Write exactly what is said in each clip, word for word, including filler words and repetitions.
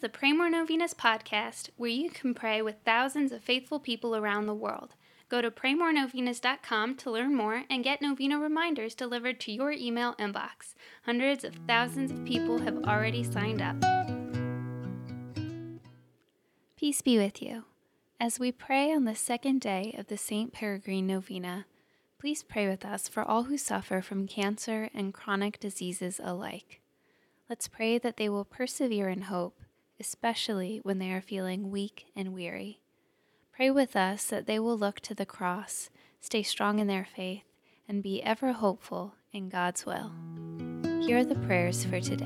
the Pray More Novenas podcast, where you can pray with thousands of faithful people around the world. Go to pray more novenas dot com to learn more and get novena reminders delivered to your email inbox. Hundreds of thousands of people have already signed up. Peace be with you. As we pray on the second day of the Saint Peregrine Novena, please pray with us for all who suffer from cancer and chronic diseases alike. Let's pray that they will persevere in hope, especially when they are feeling weak and weary. Pray with us that they will look to the cross, stay strong in their faith, and be ever hopeful in God's will. Here are the prayers for today.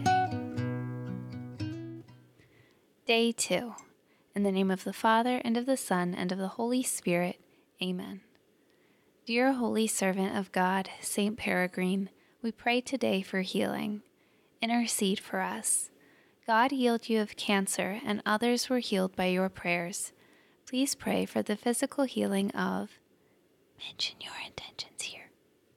Day two. In the name of the Father, and of the Son, and of the Holy Spirit. Amen. Dear Holy Servant of God, Saint Peregrine, we pray today for healing. Intercede for us. God healed you of cancer, and others were healed by your prayers. Please pray for the physical healing of... Mention your intentions here.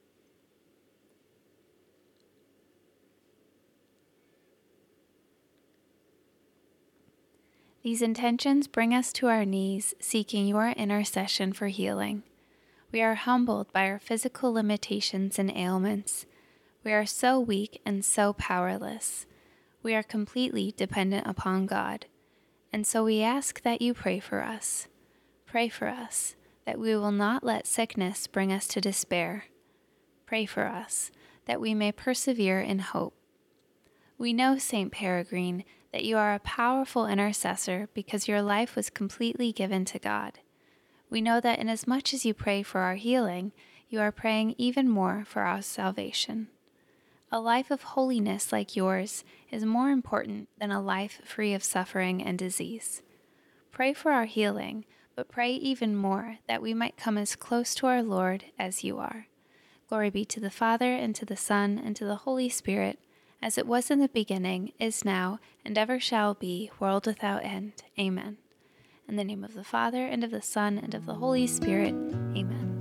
These intentions bring us to our knees, seeking your intercession for healing. We are humbled by our physical limitations and ailments. We are so weak and so powerless. We are completely dependent upon God. And so we ask that you pray for us. Pray for us, that we will not let sickness bring us to despair. Pray for us, that we may persevere in hope. We know, Saint Peregrine, that you are a powerful intercessor because your life was completely given to God. We know that inasmuch as you pray for our healing, you are praying even more for our salvation. A life of holiness like yours is more important than a life free of suffering and disease. Pray for our healing, but pray even more that we might come as close to our Lord as you are. Glory be to the Father, and to the Son, and to the Holy Spirit, as it was in the beginning, is now, and ever shall be, world without end. Amen. In the name of the Father, and of the Son, and of the Holy Spirit. Amen.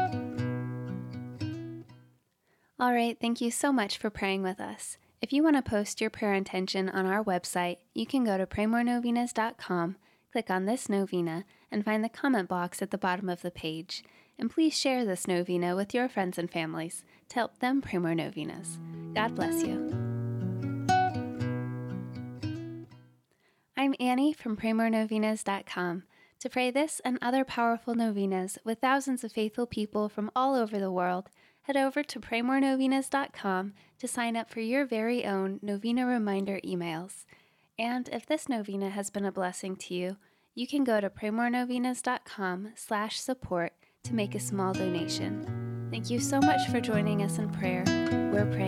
All right, thank you so much for praying with us. If you want to post your prayer intention on our website, you can go to pray more novenas dot com, click on this novena, and find the comment box at the bottom of the page. And please share this novena with your friends and families to help them pray more novenas. God bless you. I'm Annie from pray more novenas dot com. To pray this and other powerful novenas with thousands of faithful people from all over the world, head over to pray more novenas dot com to sign up for your very own novena reminder emails. And if this novena has been a blessing to you, you can go to pray more novenas dot com slash support to make a small donation. Thank you so much for joining us in prayer. We're praying